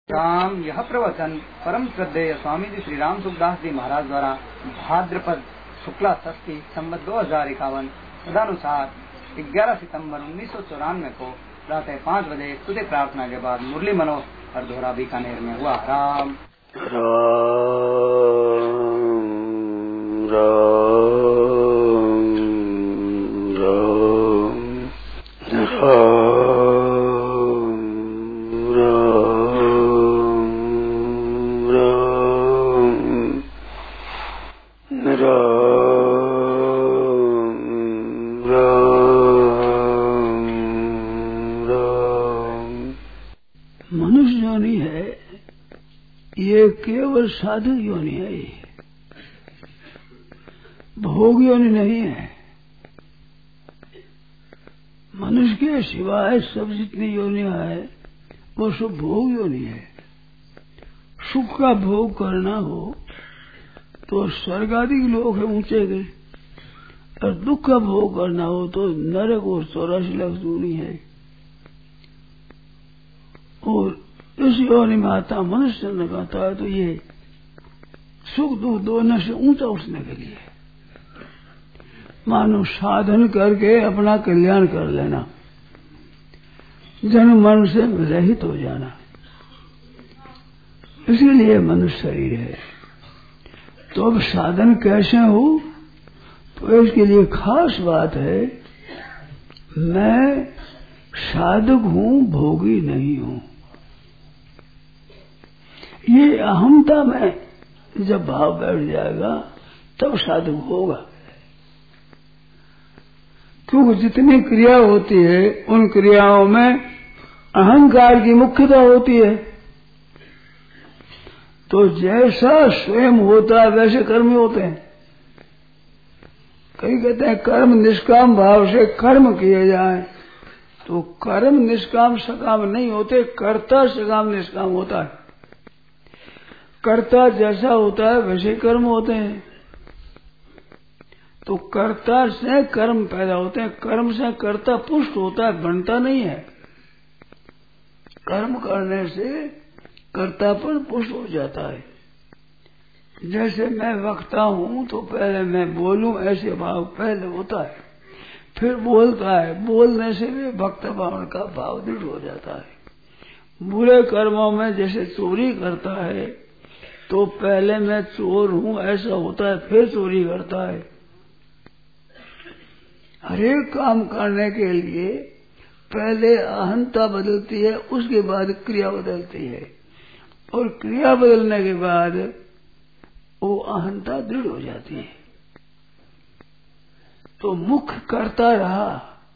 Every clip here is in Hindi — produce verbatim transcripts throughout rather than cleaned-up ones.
राम यह प्रवचन परम श्रद्धेय स्वामी जी श्री राम सुखदास जी महाराज द्वारा भाद्रपद शुक्ला षष्ठी संवत दो हजार इक्यावन तदनुसार ग्यारह सितंबर उन्नीस सौ चौरानवे को प्रातः पाँच बजे तुझे प्रार्थना के बाद मुरली मनोहर हरदोरा बीकानेर में हुआ। राम मनुष्य योनि है, ये केवल साधक योनि है, ये भोग योनि नहीं है। मनुष्य के सिवाय सब जितनी योनियां है वो सब भोग योनि है। सुख का भोग करना हो तो स्वर्ग आदि लोग है ऊंचे गए, और दुख का भोग करना हो तो नरक और चौरासी लाख दूनी है। और इस योनि में आता मनुष्य जन्म आता है तो ये सुख दुख दोनों से ऊंचा उठने के लिए मानो साधन करके अपना कल्याण कर लेना, जन्म मरण से रहित हो जाना, इसीलिए मनुष्य शरीर है। तो अब साधन कैसे हो, तो इसके लिए खास बात है, मैं साधक हूं, भोगी नहीं हूं। ये अहमता में जब भाव बैठ जाएगा तब साधक होगा। क्योंकि जितनी क्रिया होती है उन क्रियाओं में अहंकार की मुख्यता होती है। तो जैसा स्वयं होता है वैसे कर्म होते हैं। कई कहते हैं कर्म निष्काम भाव से कर्म किए जाए, तो कर्म निष्काम सकाम नहीं होते, कर्ता सकाम निष्काम होता है। कर्ता जैसा होता है वैसे कर्म होते हैं। तो कर्ता से कर्म पैदा होते हैं, कर्म से कर्ता पुष्ट होता है, बनता नहीं है। कर्म करने से कर्तापन पुष्ट हो जाता है। जैसे मैं वक्ता हूं तो पहले मैं बोलूं ऐसे भाव पहले होता है, फिर बोलता है, बोलने से भी वक्ता भाव का भाव दृढ़ हो जाता है। बुरे कर्मों में जैसे चोरी करता है तो पहले मैं चोर हूं ऐसा होता है, फिर चोरी करता है। हरेक काम करने के लिए पहले अहंता बदलती है, उसके बाद क्रिया बदलती है, और क्रिया बदलने के बाद वो अहंता दृढ़ हो जाती है। तो मुख्य करता रहा,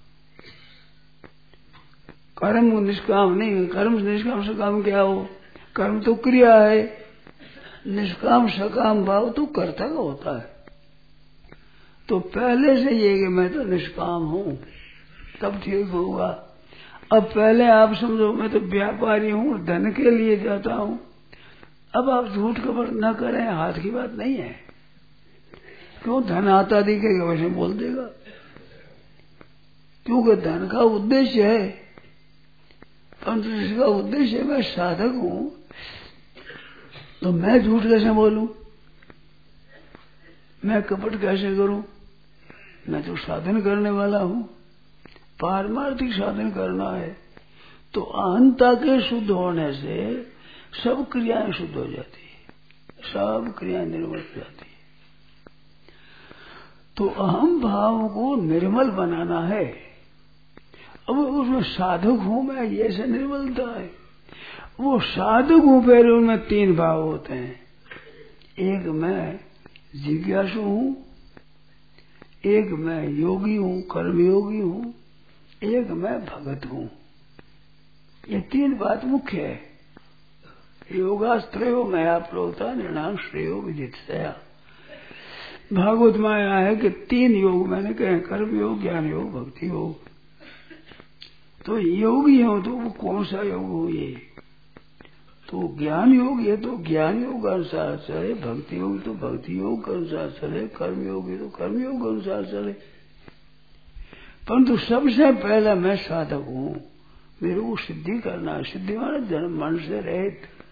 कर्म निष्काम नहीं। कर्म निष्काम सकाम क्या हो, कर्म तो क्रिया है, निष्काम सकाम भाव तो कर्ता का होता है। तो पहले से ये कि मैं तो निष्काम हूं तब ठीक होगा। अब पहले आप समझो मैं तो व्यापारी हूं, धन के लिए जाता हूं। अब आप झूठ कपट न करें, हाथ की बात नहीं है। क्यों, धन आता दिखेगा वैसे बोल देगा, क्योंकि धन का उद्देश्य है। परंतु जिसका उद्देश्य मैं साधक हूं तो मैं झूठ कैसे बोलूं, मैं कपट कैसे करूं। मैं तो साधन करने वाला हूं, पारमार्थिक साधन करना है। तो अहंता के शुद्ध होने से सब क्रियाएं शुद्ध हो जाती है, सब क्रियाएं निर्मल हो जाती है। तो अहम भाव को निर्मल बनाना है। अब उसमें साधक हूं मैं, ये से निर्मलता है। वो साधक हूं, पहले उनमें तीन भाव होते हैं। एक मैं जिज्ञासु हूं, एक मैं योगी हूं, कर्मयोगी हूं, एक मैं भगत हूं। ये तीन बात मुख्य है। योगास्त्रयो मया प्रोक्ता निर्णाम श्रेयो विदितया। भागवत में आया है कि तीन योग मैंने कहे, कर्म योग, ज्ञान योग, भक्ति योग। तो योगी हो तो वो कौन सा योग हो, ये तो ज्ञान योग, ये तो ज्ञान योग अनुसार चले, भक्ति योग तो भक्ति योग अनुसार चले, कर्म योग ये तो कर्म योग अनुसार चले। परंतु सबसे पहला मैं साधक हूं, मेरे को सिद्धि करना है। सिद्धि माने जन्म मरण से रहित,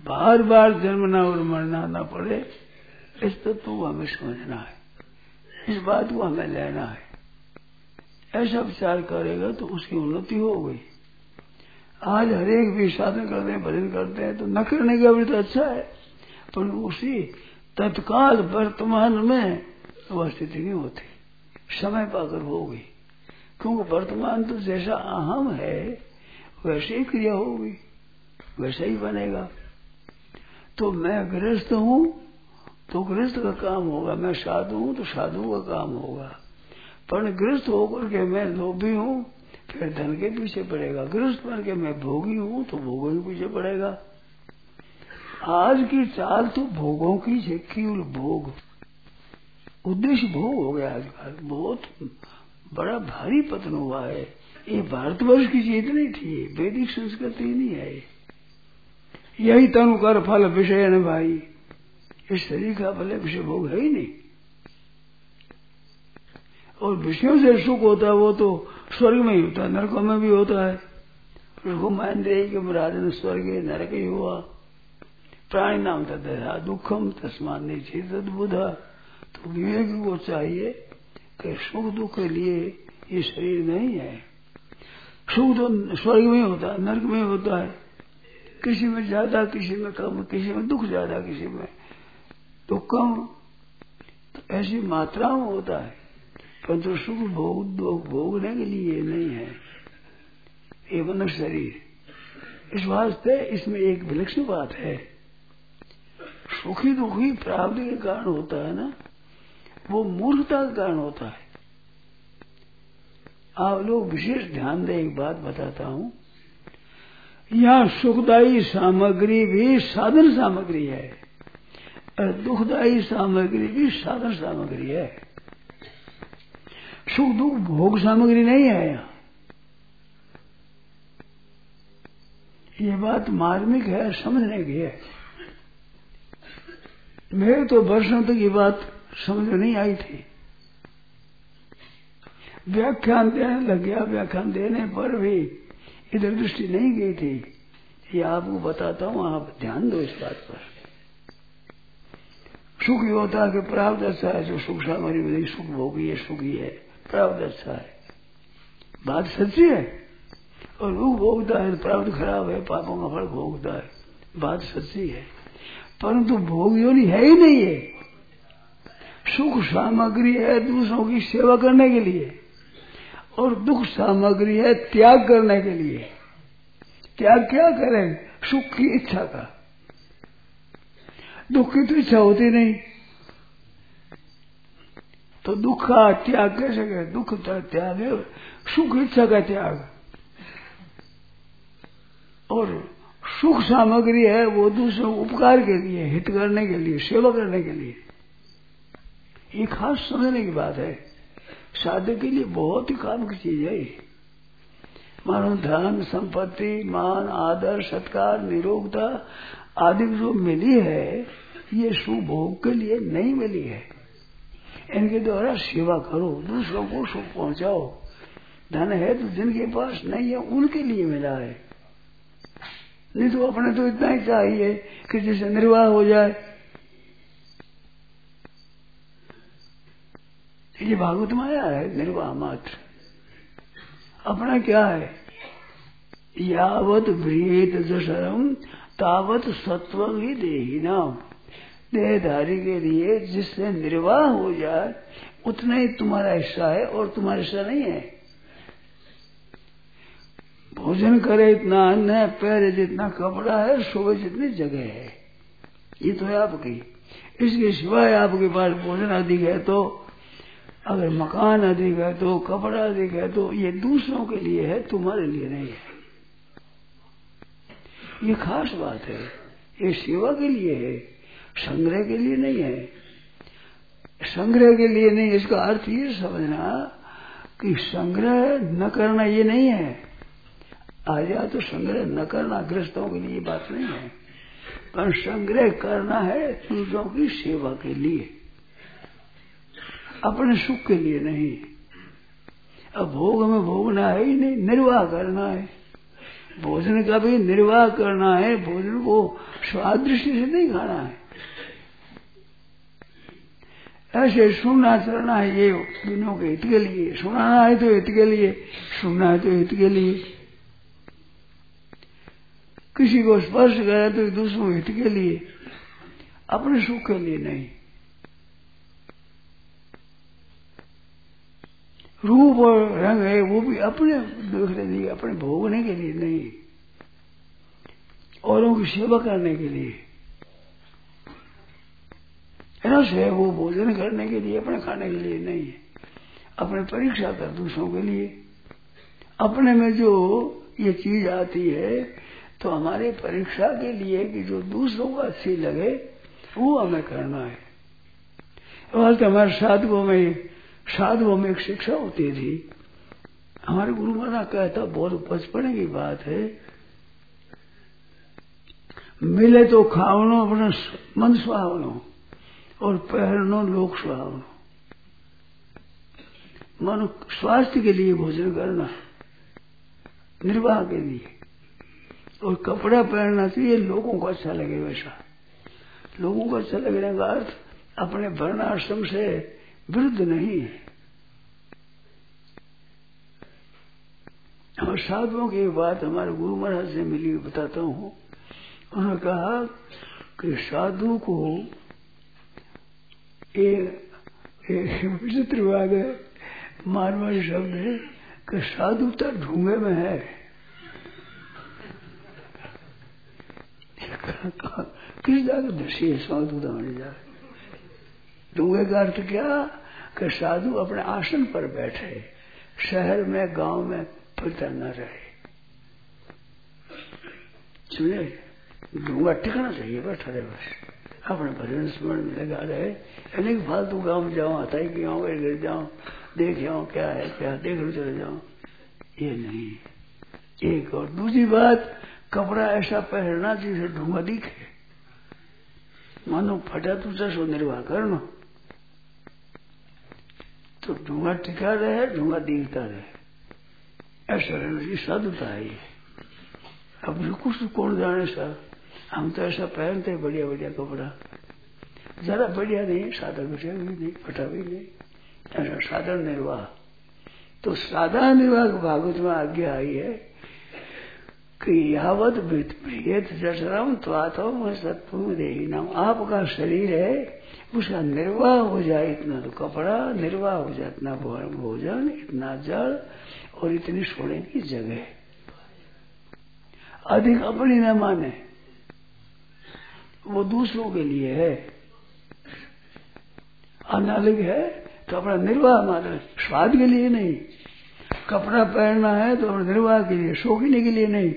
बार बार जन्मना और मरना ना पड़े, इस तत्व को हमें समझना है, इस बात को हमें लेना है। ऐसा विचार करेगा तो उसकी उन्नति हो गई। आज हरेक भी साधन करते हैं, भजन करते हैं, तो न करने का भी तो अच्छा है, पर उसी तत्काल वर्तमान में वह स्थिति नहीं होती, समय पाकर हो गई। क्योंकि वर्तमान तो जैसा अहम है वैसे ही क्रिया होगी, वैसा ही बनेगा। तो मैं गृहस्थ हूँ तो गृहस्थ का काम होगा, मैं साधु हूँ तो साधु का काम होगा। पर गृहस्थ होकर के मैं लोभी हूँ फिर धन के पीछे पड़ेगा, गृहस्थ बन के मैं भोगी हूँ तो भोगों के पीछे पड़ेगा। आज की चाल तो भोगों की है, केवल भोग, उद्देश्य भोग हो गया। आजकल बहुत बड़ा भारी पतन हुआ है। ये भारतवर्ष की चीज नहीं थी, वैदिक संस्कृति नहीं है। यही तनु कर फल विषय न भाई, इस शरीर का भले विषय भोग है ही नहीं। और विषयों से सुख होता है वो तो स्वर्ग में ही होता है, नरकों में भी होता है। उसको मान दे कि राजन स्वर्ग नरक ही हुआ। प्राणी नाम तथा दुखम तस्मान नहीं बुधा। तो विवेक को चाहिए कि सुख दुख के लिए ये शरीर नहीं है। सुख तो स्वर्ग में होता है, नरक में होता है, किसी में ज्यादा किसी में कम, किसी में दुख ज्यादा किसी में दुख कम, तो ऐसी मात्रा में होता है। परंतु सुख भोग दुख भोगने के लिए नहीं है ये मनुष्य शरीर। इस वास्ते इसमें एक विलक्षण बात है, सुखी दुखी प्राप्ति के कारण होता है ना, वो मूर्खता के कारण होता है। आप लोग विशेष ध्यान दें, एक बात बताता हूं। यहाँ सुखदायी सामग्री भी साधन सामग्री है और दुखदायी सामग्री भी साधन सामग्री है। सुख दुख भोग सामग्री नहीं है यहाँ। ये बात मार्मिक है, समझने की है। मेरे तो वर्षों तक ये बात समझ में नहीं आई थी। व्याख्यान देने लग गया, व्याख्यान देने पर भी इधर दृष्टि नहीं गई थी। ये आपको बताता हूँ, आप ध्यान दो इस बात पर। सुख ये होता है कि प्राप्त अच्छा है, जो सुख सामग्री मिली सुख भोगी है, सुखी है, प्राप्त अच्छा है, बात सच्ची है। और दुख भोगता है, प्राप्त खराब है, पापों का फल भोगता है, बात सच्ची है। परंतु भोग योनि है ही नहीं है। सुख सामग्री है दूसरों की सेवा करने के लिए और दुख सामग्री है त्याग करने के लिए। त्याग क्या करें? सुख की इच्छा का। दुख की तो इच्छा होती नहीं, तो दुख का त्याग कैसे करें? दुख का त्याग है सुख इच्छा का त्याग। और सुख सामग्री है वो दूसरों उपकार के लिए, हित करने के लिए, सेवा करने के लिए। ये खास समझने की बात है। साधक के लिए बहुत ही काम की चीज है। मानो धन संपत्ति मान आदर सत्कार निरोगता आदि जो मिली है, ये सुभोग के लिए नहीं मिली है। इनके द्वारा सेवा करो, दूसरों को सुख पहुंचाओ। धन है तो जिनके पास नहीं है उनके लिए मिला है। नहीं तो अपने तो इतना ही चाहिए कि जिससे निर्वाह हो जाए। ये भागवत माया है, निर्वाह मात्र। अपना क्या है? यावत भ्रीत जसरम तावत सत्व ही देहीना। देहधारी के लिए जिससे निर्वाह हो जाए उतना ही तुम्हारा हिस्सा है और तुम्हारा हिस्सा नहीं है। भोजन करे इतना अन्न है, पहरे जितना कपड़ा है, सोए जितनी जगह है, ये तो है आपकी। इसके सिवाय आपके पास भोजन अधिक है तो, अगर मकान अधिक है तो, कपड़ा अधिक है तो, ये दूसरों के लिए है, तुम्हारे लिए नहीं है। ये खास बात है। ये सेवा के लिए है, संग्रह के लिए नहीं है। संग्रह के लिए नहीं, इसका अर्थ ये समझना कि संग्रह न करना ये नहीं है। आ जाए तो संग्रह न करना गृहस्थों के लिए बात नहीं है, पर संग्रह करना है दूसरों की सेवा के लिए, अपने सुख के लिए नहीं। अब भोग में भोगना है ही नहीं, निर्वाह करना है। भोजन का भी निर्वाह करना है, भोजन को स्वाद दृष्टि से नहीं खाना है। ऐसे सुनना चलना है, ये दोनों के हित के लिए। सुनाना है तो हित के लिए, सुनना है तो हित के लिए। किसी को स्पर्श करे तो दूसरों हित के लिए, अपने सुख के लिए नहीं। रूप और रंग है वो भी अपने देखने के लिए, अपने भोगने के लिए नहीं, औरों की सेवा करने के लिए। रस है वो भोजन करने के लिए, अपने खाने के लिए नहीं है। अपने परीक्षा कर दूसरों के लिए। अपने में जो ये चीज आती है तो हमारे परीक्षा के लिए कि जो दूसरों को अच्छी लगे वो हमें करना है। और तो हमारे साधुओं में साधुओं में एक शिक्षा होती थी। हमारे गुरु महाराज कहता, बहुत बचपन की बात है, मिले तो खावनो अपना मन सुहावनो और पहनो लोक सुहावनो। मन स्वास्थ्य के लिए भोजन करना, निर्वाह के लिए, और कपड़ा पहनना चाहिए लोगों को अच्छा लगे वैसा। लोगों को अच्छा लगने का अर्थ अपने वर्णाश्रम से विरुद्ध नहीं है। और साधुओं की बात हमारे गुरु महाराज से मिली, बताता हूँ। उन्होंने कहा कि साधु को एक विचित्र बात है, मारवाड़ी शब्द है कि साधु तो ढूंगे में है। किस जाकर दृष्टि है साधु दाने जा? ढूंगे का अर्थ क्या कि साधु अपने आसन पर बैठे, शहर में गांव में फिरता न रहे। सुने, ढूंगा टिकना चाहिए, बैठा रहे बस, अपने भजन स्मरण में लगा रहे। यानी फालतू गांव में जाऊं, हथाई की गाँव गिर जाऊं, देख जाऊं क्या है क्या, देख लो चले जाऊं, ये नहीं। एक और दूसरी बात, कपड़ा ऐसा पहनना जिसे ढूंगा दिखे, मानो फटा तुझा सो निर्वाह करना, तो ढूंगा टिका रहे, ढूंगा दिखता रहे, ऐसा रहना साधुता है ये। अब कुछ कौन जाने सर, हम तो ऐसा पहनते बढ़िया बढ़िया कपड़ा, जरा बढ़िया नहीं, सादा बढ़िया भी नहीं, फटा भी नहीं, ऐसा साधारण निर्वाह। तो साधारण निर्वाह भागवत में आज्ञा आई है कि यावत प्रियत जठरम त्वातो में सत्पुम देही नाम। आपका शरीर है, उसका निर्वाह हो जाए, इतना तो कपड़ा, निर्वाह हो जाए इतना भोजन, इतना जल और इतनी सोने की जगह। अधिक अपनी न माने, वो दूसरों के लिए है। अनालिक है तो अपना निर्वाह मात्र, स्वाद के लिए नहीं। कपड़ा पहनना है तो अपने निर्वाह के लिए, शौकीने के लिए नहीं,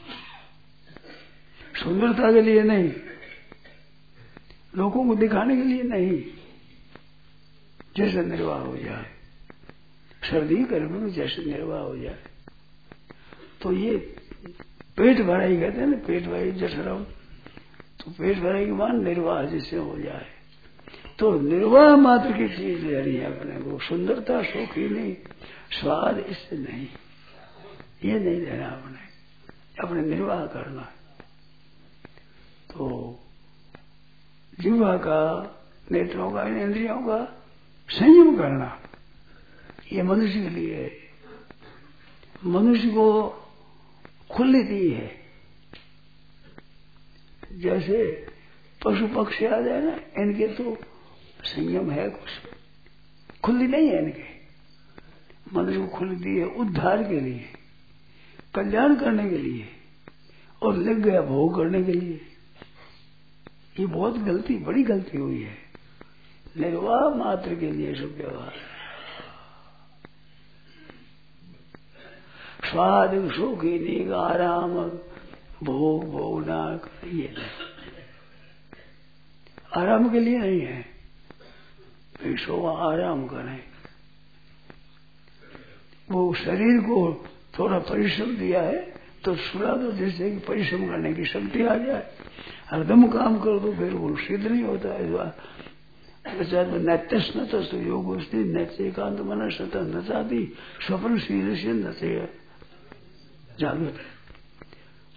सुंदरता के लिए नहीं, लोगों को दिखाने के लिए नहीं, जैसे निर्वाह हो जाए, सर्दी गर्मी में जैसे निर्वाह हो जाए। तो ये पेट भराई कहते हैं ना, पेट भराई जठराम, तो पेट भराई की मान निर्वाह जिससे हो जाए। तो निर्वाह मात्र की चीज लेनी है अपने को, सुंदरता शौकी नहीं, स्वाद इससे नहीं, ये नहीं लेना अपने, अपने निर्वाह करना। तो जीवा का, नेत्रों का, इंद्रियों का संयम करना, ये मनुष्य के लिए है। मनुष्य को खुली दी है, जैसे पशु पक्षी आ जाए ना, इनके तो संयम है, कुछ खुली नहीं है इनके। मनुष्य को खुली दी है उद्धार के लिए, कल्याण करने के लिए, और लग गया भोग करने के लिए। ये बहुत गलती, बड़ी गलती हुई है। निर्वाह मात्र के लिए सब व्यवहार, स्वाद सुखी निग आराम भोग भोगना, ये नहीं, आराम के लिए नहीं है। सो आराम करें, वो शरीर को थोड़ा परिश्रम दिया है तो सुला दो, जैसे कि परिश्रम करने की शक्ति आ जाए। हरदम काम कर दो फिर वो सिद्ध नहीं होता है। नैत्यस न तो योग नैत्य एकांत मन सत न चाहती स्वप्न शील से नचे जागृत।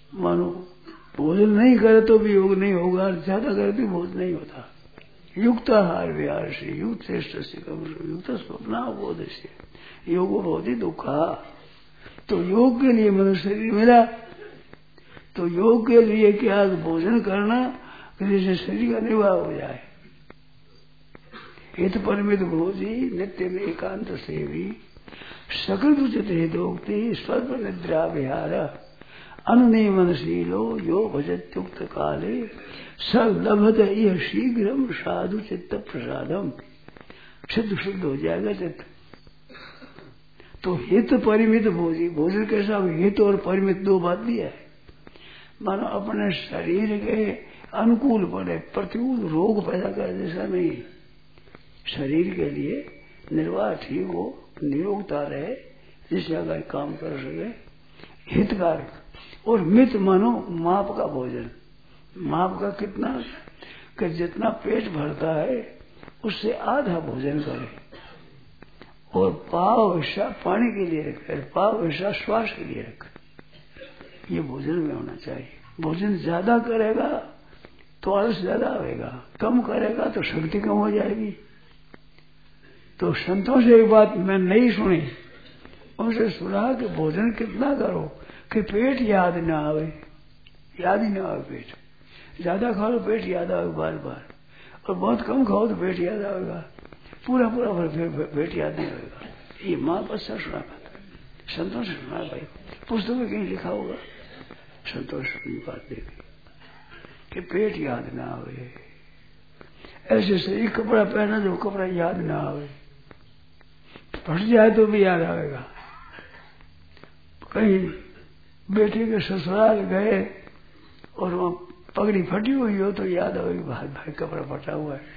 मानो भोजन नहीं करे तो भी योग नहीं होगा, ज्यादा करे तो भोजन नहीं होता। युक्त आहार विहार से युक्त श्रेष्ठ से युक्त स्वप्ना बोध से योग बहुत ही दुखा। तो योग के लिए मनुष्य शरीर मिला, तो योग के लिए क्या भोजन करना जिससे शरीर का निर्वाह हो जाए। हित परिमित भोजी नित्य में एकांत सेवी सकल उचित हितोक्ति स्वल्प निद्रा विहार अनुनियमनशीलो यो भजत्युक्त काले स लभत यह शीघ्रम साधु चित्त प्रसादम। शुद्ध शुद्ध हो जाएगा चित्त। तो हित परिमित भोजी, भोजन कैसा हित और परिमित दो बात दिया है। मानो अपने शरीर के अनुकूल पड़े, प्रतिकूल रोग पैदा करे जैसा नहीं। शरीर के लिए निर्वाह ठीक हो, निरोगता रहे, जिससे अगर काम कर सके, हितकारक। और मित मानो माप का भोजन। माप का कितना कि जितना पेट भरता है उससे आधा भोजन करे, और पाव हिस्सा पानी के लिए रखे, पाव हिस्सा श्वास के लिए रखे। ये भोजन में होना चाहिए। भोजन ज्यादा करेगा तो आलस ज्यादा आएगा, कम करेगा तो शक्ति कम हो जाएगी। तो संतों से एक बात मैं नहीं सुनी, उनसे सुना कि भोजन कितना करो कि पेट याद ना आवे, याद ही ना आवे पेट। ज्यादा खाओ तो पेट याद आवे बार बार, और बहुत कम खाओ तो पेट याद आएगा, पूरा पूरा भर पेट याद नहीं आएगा। ये माँ बस सुना पाता, संतों से सुना भाई, पुस्तक में कहीं लिखा होगा, संतोष की बात देखी कि पेट याद ना आवे। ऐसे से एक कपड़ा पहना जो कपड़ा याद ना आवे, फट जाए तो भी याद आएगा। कहीं बेटे के ससुराल गए और वहां पगड़ी फटी हुई हो तो याद आएगी, भाई भाई कपड़ा फटा हुआ है।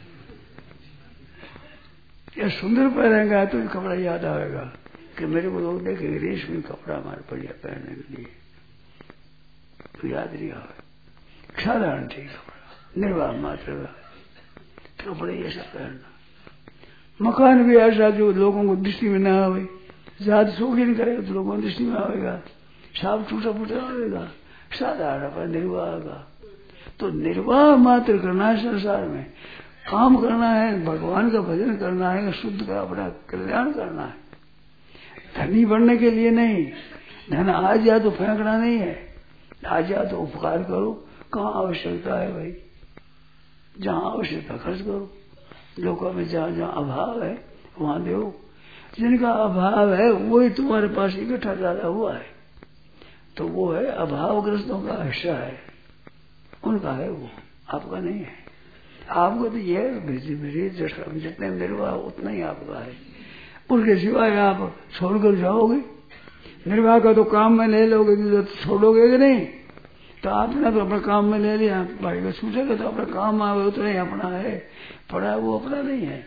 या सुंदर पहनेगा तो कपड़ा याद आएगा कि मेरे को लोग देखेंगे रेशमी कपड़ा हमारे बढ़िया पहनने के लिए, तो याद नहीं आवे। साधारण ठीक कपड़ा, निर्वाह मात्र का कपड़े ऐसा पहनना। मकान भी ऐसा जो लोगों को दृष्टि में न आवे, ज्यादा शौकीन करेगा तो लोगों को दृष्टि में आवेगा, साफ टूटा फूटा आवेगा, साधारण पर निर्वाह का। तो निर्वाह मात्र करना है, संसार में काम करना है, भगवान का भजन करना है, शुद्ध का अपना कल्याण करना है। धनी बनने के लिए नहीं, धन आ जाए तो फेंकना नहीं है, आ जाए तो उपकार करो। कहाँ आवश्यकता है भाई, जहाँ आवश्यकता खर्च करो। लोगों में जहाँ जहाँ अभाव है वहां दो, जिनका अभाव है वही तुम्हारे पास इकट्ठा ज्यादा हुआ है, तो वो है अभावग्रस्तों का हिस्सा है, उनका है वो, आपका नहीं है। आपको तो ये जितने निर्वाह उतना ही आपका है, उसके सिवाय आप छोड़कर जाओगे। निर्वाह का तो काम में ले लोगे तो छोड़ोगे कि नहीं। तो आपने तो अपना काम में ले लिया, भाई को सोचेगा तो अपना काम आवे उतना ही अपना है, पड़ा वो अपना नहीं है।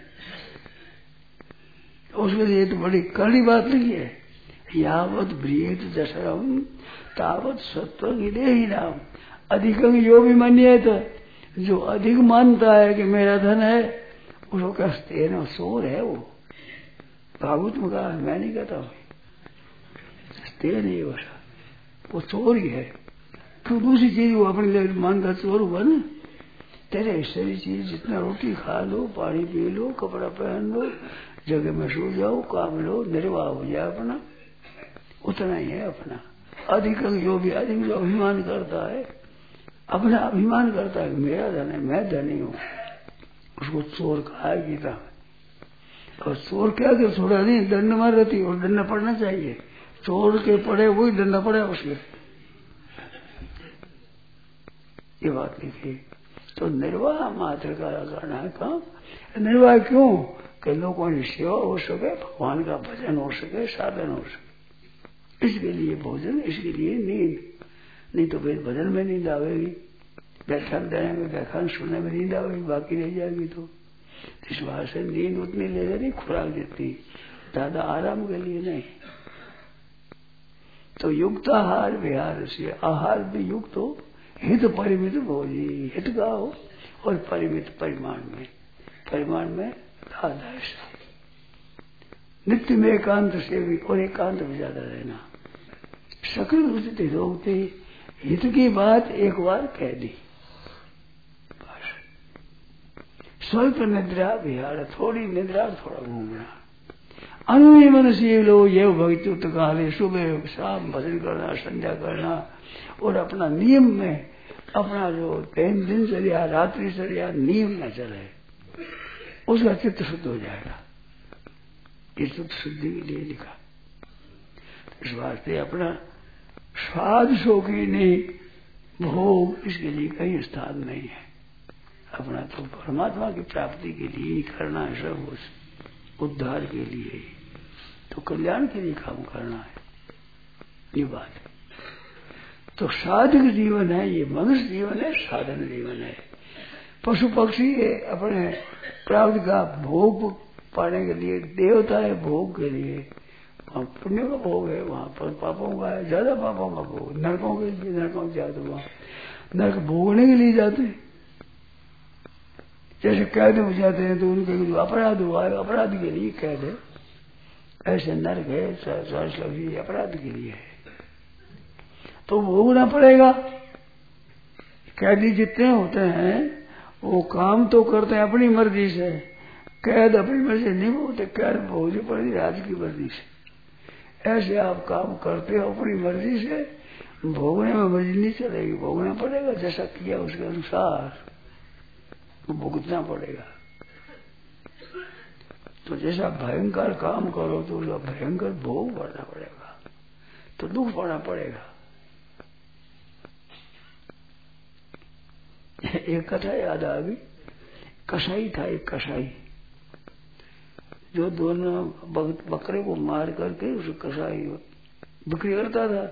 उसके लिए तो बड़ी कड़ी बात नहीं है। यावत ब्रियत दशरम तावत सत्व ही नाम अधिकं यो भी मन्येत। जो अधिक मानता है कि मेरा धन है उसको कहते ना चोर है वो। भागवत में कहा, मैं नहीं कहता हूँ, नहीं वैसा, वो चोर ही है। क्यों दूसरी चीज वो अपने लिए मानता चोर हुआ ना। तेरे हिस्से की चीज जितना रोटी खा लो, पानी पी लो, कपड़ा पहन लो, जगह में सो जाओ, काम लो, निर्वाह हो जाए अपना, उतना ही है अपना। अधिक जो भी अधिक जो अभिमान करता है, अपना अभिमान करता है मेरा धन है, मैं धनी हूँ, उसको चोर कहा है गीता। और चोर क्या कर छोड़ा नहीं, दंड मार रहती और दंड पड़ना चाहिए। चोर के पड़े वही दंड पड़े उसके, ये बात नहीं थी। तो निर्वाह मात्र का करना है काम। निर्वाह क्यों कि लोगों की सेवा हो सके, भगवान का भजन हो सके, साधन हो सके, इसके लिए भोजन, इसके लिए नींद। नहीं तो फिर भजन में नींद आवेगी, व्याख्यान देने में व्याख्यान सुनने में नींद आवेगी, बाकी रह जाएगी। तो इस बात से नींद उतनी ले लेनी खुराक देती, ज्यादा आराम के लिए नहीं। तो युक्त आहार विहार से, आहार भी युक्त हो, हित परिमित भोजी, हित का हो और परिमित परिमाण में, परिमाण में आधा ऐसा नित्य में एकांत सेवी, और एकांत में ज्यादा रहना। सकल उचित रोगते हित की बात एक बार कह दी, बस। स्वल्प निद्रा विहार, थोड़ी निद्रा थोड़ा घूमना। अनुय मनुष्य लो ये भक्ति काले, सुबह शाम भजन करना, संध्या करना, और अपना नियम में, अपना जो दिन दिनचर्या रात्रि चर्या नियम में चले, उसका चित्त शुद्ध हो जाएगा। ये चित्त शुद्धि के लिए लिखा। इस वास्ते अपना स्वाद शौकीनी भोग इसके लिए कहीं स्थान नहीं है। अपना तो परमात्मा की प्राप्ति के लिए ही करना है, सब उस उद्धार के लिए, तो कल्याण के लिए काम करना है, ये बात है। तो साधक जीवन है ये, मनुष्य जीवन है, साधन जीवन है। पशु पक्षी है अपने प्राप्ति का भोग पाने के लिए, देवता है भोग के लिए, वहाँ पुण्य का भोग है, वहाँ पर पापों का है, ज्यादा पापों का भोग, नरकों के लिए, नरकों के जाते वहाँ नरक भोगने के लिए जाते हैं। जैसे कैद हो जाते हैं तो उनके जो अपराध हुआ है अपराध के लिए कैद है, ऐसे नरक है स्वास्थ्य लगी अपराध के लिए है, तो भोगना पड़ेगा। कैदी जितने होते हैं वो काम तो करते हैं अपनी मर्जी से, कैद अपनी मर्जी से नहीं होते, कैद भोगनी पड़ेगी राज की मर्जी से। ऐसे आप काम करते हो अपनी मर्जी से, भोगने में मर्जी नहीं चलेगी, भोगना पड़ेगा, जैसा किया उसके अनुसार भुगतना पड़ेगा। तो जैसा भयंकर काम करो तो उसका भयंकर भोग पड़ना पड़ेगा, तो दुख पड़ना पड़ेगा। एक कथा याद आ गई, कसाई था एक कसाई, जो दोनों बकरे को मार करके उस कसाई बिक्री करता था।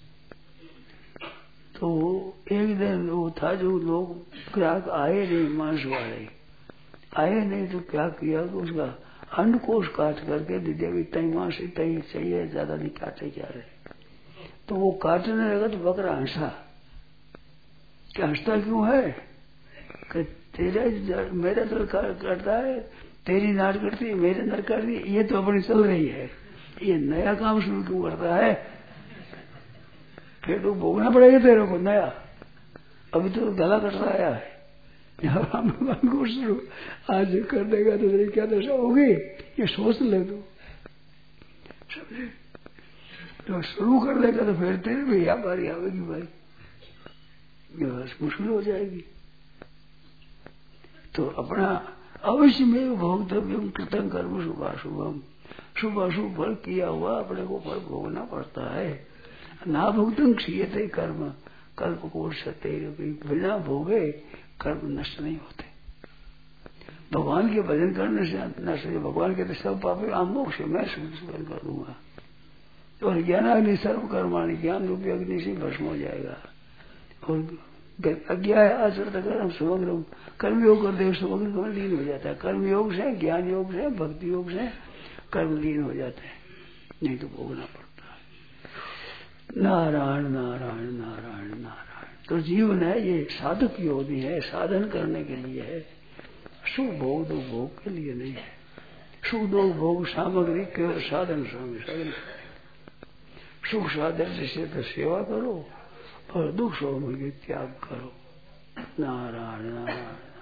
तो एक दिन वो था जो लोग ग्राहक आए नहीं, मांस वाले आए नहीं, तो क्या किया कि उसका अंडकोश काट करके दे दिया, इतना मांस इतना ही चाहिए, ज्यादा नहीं काटे जा रहे। तो वो काटने लगा तो बकरा हंसा। क्या हंसता क्यों है? कि तेरा मेरा तो करता है, तेरी नाट करती है, मेरे नाट करती है, ये तो अपनी चल रही है, ये नया काम शुरू क्यों करता है? फिर तो भोगना पड़ेगा तेरे को नया, अभी तो गला कटता आया है, को शुरू आज कर देगा तो तेरी क्या दशा होगी, ये सोच ले तो समझे। तो शुरू कर देगा तो फिर तेरे भी या बारी आवेगी भाई, ये बस मुश्किल हो जाएगी। तो अपना अवश्य में भोक्तव्यम कृतं कर्म शुभाशुभम, शुभ अशुभ फल किया हुआ अपने को फल भोगना पड़ता है। ना भुगतम क्षीयते कर्म कल्प कोश बिना भोगे कर्म नष्ट नहीं होते। भगवान के भजन करने से नष्ट, भगवान के तो सब पापी आमोक्ष मैं सुन कर दूंगा। और ज्ञानाग्नि सर्व कर्माणी, ज्ञान रूपी अग्नि से भस्म हो जाएगा। और अज्ञा आचरण कर्म समग्र कर्म योग कर दे, समग्र कर्म लीन हो जाता है। कर्म योग से, ज्ञान योग से, भक्ति योग से कर्म लीन हो जाते हैं, नहीं तो भोगना पड़ता है। नारायण नारायण नारायण नारायण। तो जीवन है ये साधक योगी है, साधन करने के लिए है, सुख भोग दो भोग के लिए नहीं है। सुख दो भोग सामग्री केवल साधन साधन सुख साधन से तो सेवा करो और दुख सौमग्री त्याग करो। नारायण नारायण।